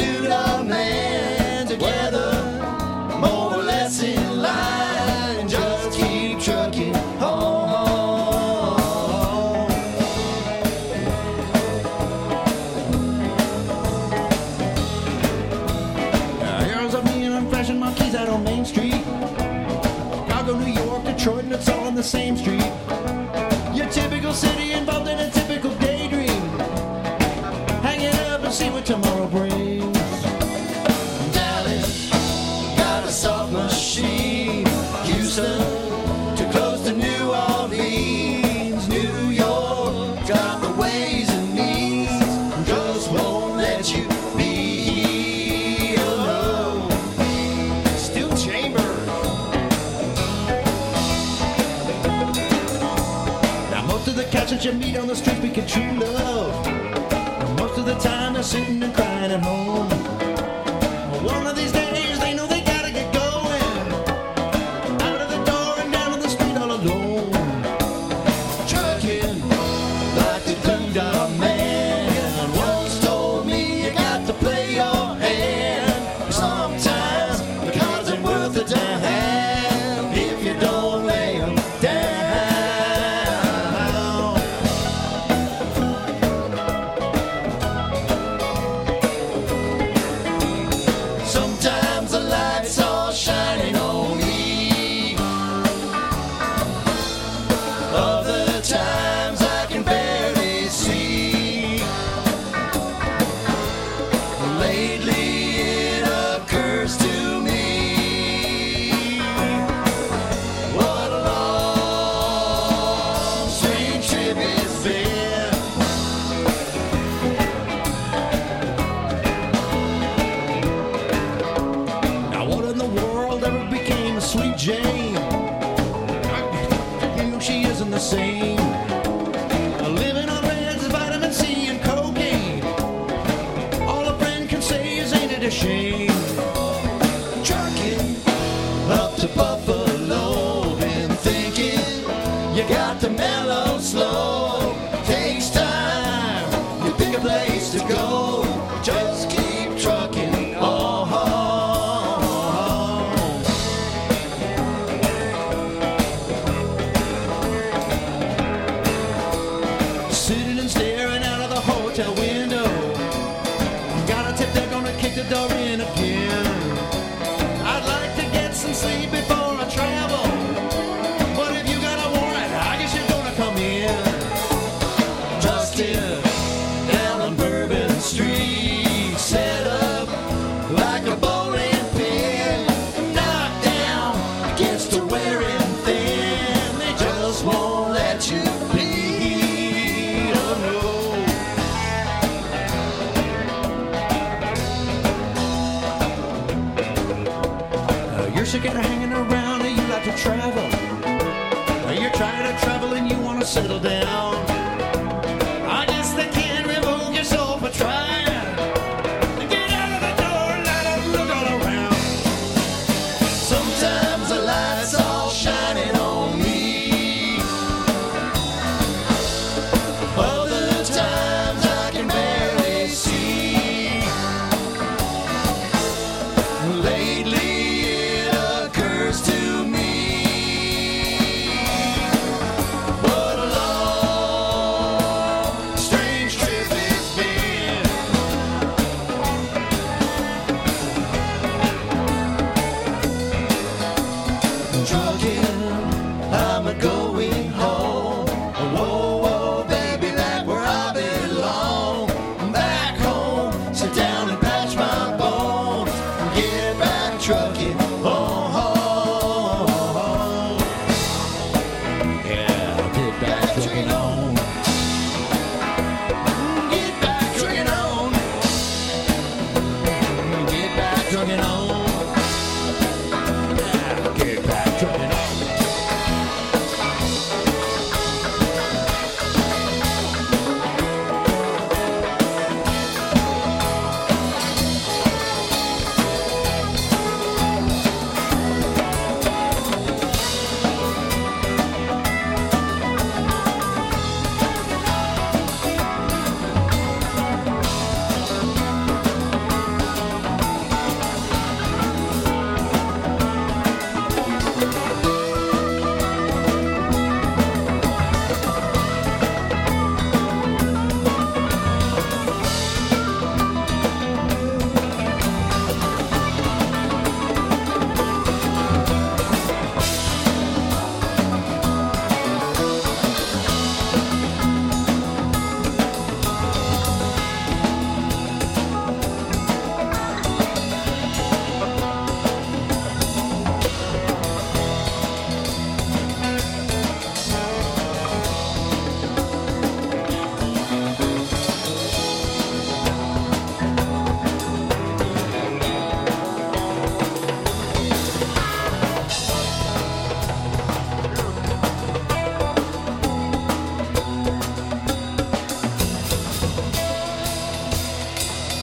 dude or man together, more or less in line. Just keep trucking home. Here's a million flashing monkeys out on Main Street. Chicago, New York, Detroit, and it's all on the same street. Your typical city involved in a typical daydream. Hang it up and see what tomorrow brings. Dallas got a soft machine. Houston too close to New Orleans. New York got the ways and means. Just won't let you be alone. Still Chamber. Now most of the cats that you meet on the street speaking true love. Most of the time they're sitting and crying at home. One of these days they know they gotta get going. Out of the door and down on the street all alone. Trucking like the Doodah Man once told me, you got to play your hand. Sometimes the cards ain't worth a damn if you don't lay 'em down. Sometimes the lights all shining on me. Other times I can barely see. Lately it occurs to me, what a long, strange trip it's been. Now what in the world ever became of Sweet Jane? You know she isn't the same. Living on meds, vitamin C and cocaine. All a friend can say is, ain't it a shame? Trucking up to Buffalo, been thinking you got to mellow slow. Takes time, you pick a place to go. Just keep trucking on. Sitting and staring out of the hotel window. Got a tip they're gonna kick the door in again. I'd like to get some sleep before I travel. But if you got a warrant, I guess you're gonna come in. Just here down on Bourbon Street, set up like a bowling pin. Knocked down against a wearing thin. They just won't let you bleed. Oh no. You're sick of hanging around and you like to travel. You're tired of travel and you want to settle down. I guess they can't revoke your soul for trying. Get out of the door and let them look all around. Sometimes the lights all shining on me. Other times I can barely see. Lately it occurs to me, what a long, strange trip it's been. Trucking, I'm a going home. Whoa, whoa, baby, like where I belong. Back home, sit down and patch my bones. Get back trucking home. Yeah, get back trucking on. Get back trucking on. Get back trucking on.